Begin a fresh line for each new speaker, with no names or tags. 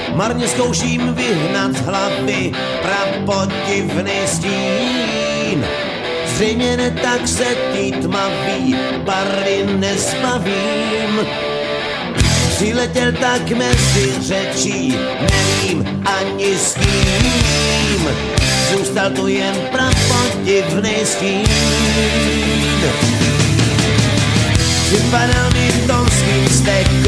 Marně zkouším vyhnat z hlavy prapodivný stín. Zřejmě ne tak se tý tmavý barvy nezbavím. Přiletěl tak mezi řečí, nevím ani s kým. Zůstal tu jen prapodivný stín. Připadal mi v tom svým steku